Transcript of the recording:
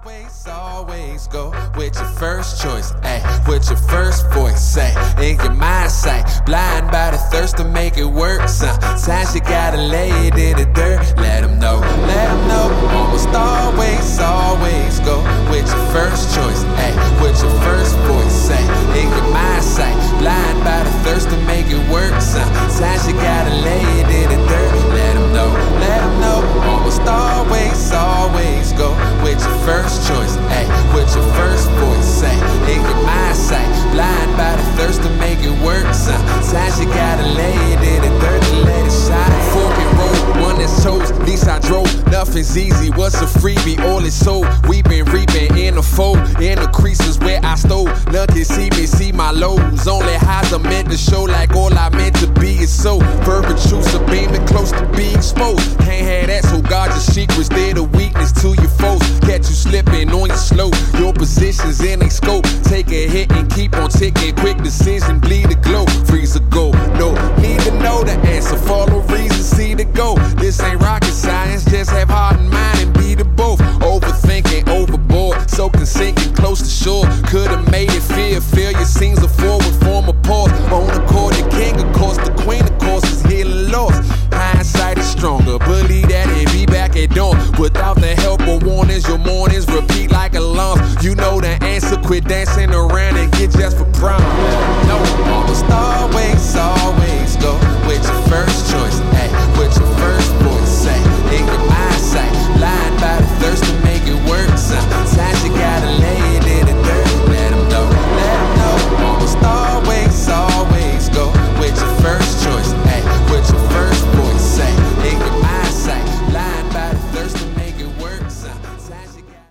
Always go with your first choice, ayy, with your first voice, ayy, in your mind sight, blind by the thirst to make it work. Sometimes you gotta lay it in the dirt, let them know. Almost always go with your first choice, ayy, with your first voice, ayy, in your mind sight, blind by the thirst to make it work. Sometimes you gotta lay it in the dirt, let them know. Almost always go with your first choice, ayy, with your first voice, ayy, in your mind sight, blind by the thirst to make it work. Sometimes you gotta lay it in the dirt and let it shine. Fork and roll, one that's chose, least I drove. Nothing's easy, what's a freebie? All is sold. We been reaping in the fold, in the creases where I stole. None can see me, see my lows. Only highs are meant to show, like all I meant to be is so. Verbal truths are beaming close to be exposed. Can't have that, so guard your secrets. They're the weakness to your foes. Catch you slipping on your slope. Your position's in a scope. Take a hit and keep on ticking. Quick decision, bleed the glow. Freeze a go. No need to know the answer. Follow reason, see the go. This ain't rocket science. Just have heart and mind and be the both. Overthinking, overboard. Soaking, sinking close to shore. Could've made it feel your scenes a forward form of pause. On the court, the king of course, the queen of course is healing lost. Hindsight is stronger. Believe that and be back at dawn. Without the help of warnings, your mornings repeat like alarms. You know the answer, quit dancing around and get just for prom. No, almost always